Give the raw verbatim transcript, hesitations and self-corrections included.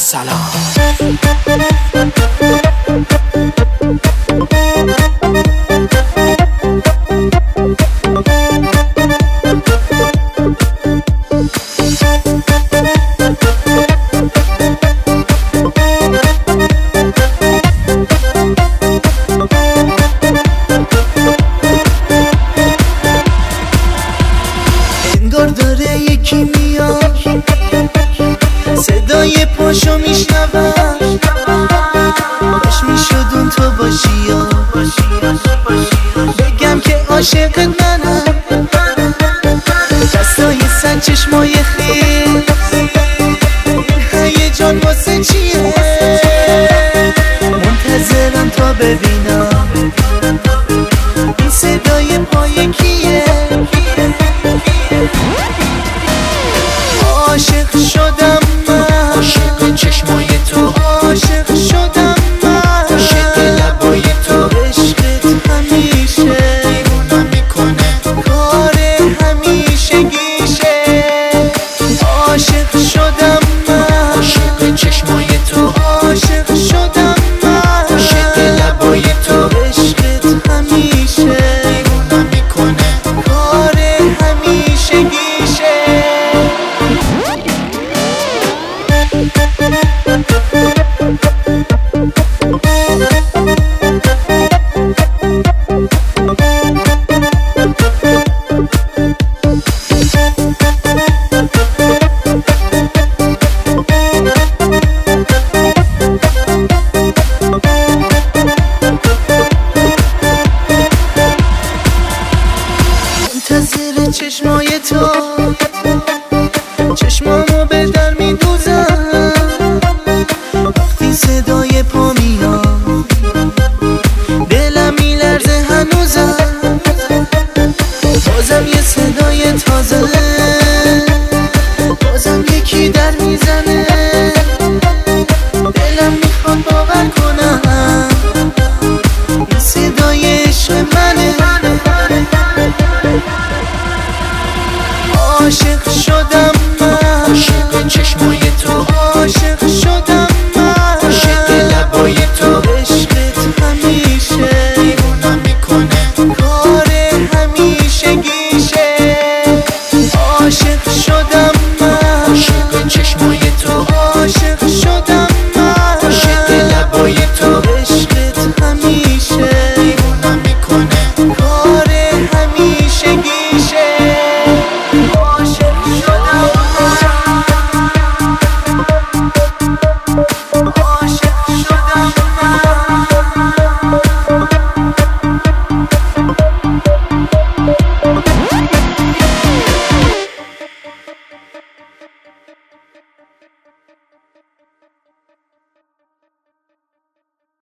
سلام. انگار داره یکی میاد، صدای پاشو میشنوم، باش میشد اون تو باشی یا بگم که عاشقت منم. دستای سن چشمای خیل، هیجان واسه چیه؟ منتظرم تا ببینم این صدای پای کیه. عاشق شدم من، عاشق چشمای تو، عاشق شدم من، عاشق لبای تو. عشقت همیشه دیوونم میکنه، کار همیشه گیشه. عاشق شدم من، عاشق چشمای تو، عاشق شدم من، عاشق لبای تو. عشقت همیشه دیوونم میکنه، کار همیشه گیشه. منتظر چشمای تو، چشمامو به در میدوزم وقتی صدای پا میاد، دلم میلرزه هنوزم. بازم یه صدای تازه، بازم یکی در میزنه. دلم میخواد باور کنم این صدای عشق منه. عاشق شدم من، عاشق چشمای